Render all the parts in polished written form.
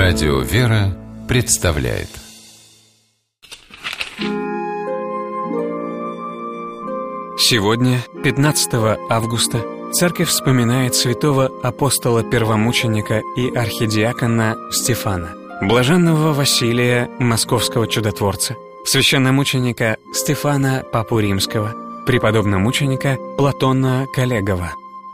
Радио «Вера» представляет. Сегодня, 15 августа, Церковь вспоминает святого апостола-первомученика и архидиакона Стефана, блаженного Василия, московского чудотворца, священномученика Стефана, папу римского, преподобномученика Платона Коллегова.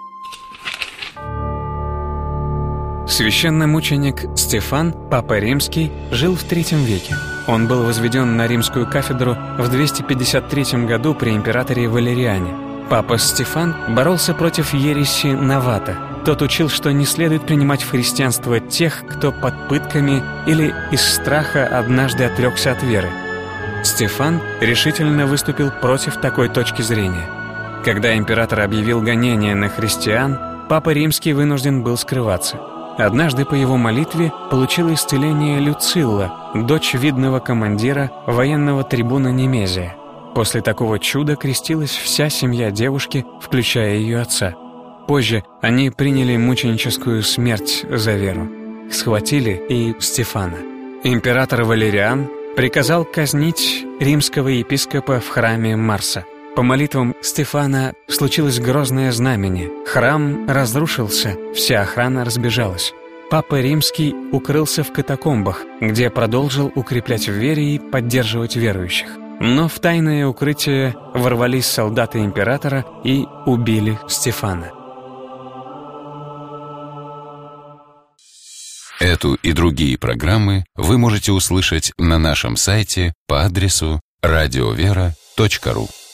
Священномученик Стефан, папа римский, жил в III веке. Он был возведен на римскую кафедру в 253 году при императоре Валериане. Папа Стефан боролся против ереси Навата. Тот учил, что не следует принимать в христианство тех, кто под пытками или из страха однажды отрекся от веры. Стефан решительно выступил против такой точки зрения. Когда император объявил гонения на христиан, папа римский вынужден был скрываться. Однажды по его молитве получила исцеление Люцилла, дочь видного командира военного трибуна Немезия. После такого чуда крестилась вся семья девушки, включая ее отца. Позже они приняли мученическую смерть за веру. Схватили и Стефана. Император Валериан приказал казнить римского епископа в храме Марса. По молитвам Стефана случилось грозное знамение. Храм разрушился, вся охрана разбежалась. Папа Римский укрылся в катакомбах, где продолжил укреплять в вере и поддерживать верующих. Но в тайное укрытие ворвались солдаты императора и убили Стефана. Эту и другие программы вы можете услышать на нашем сайте по адресу radiovera.ru.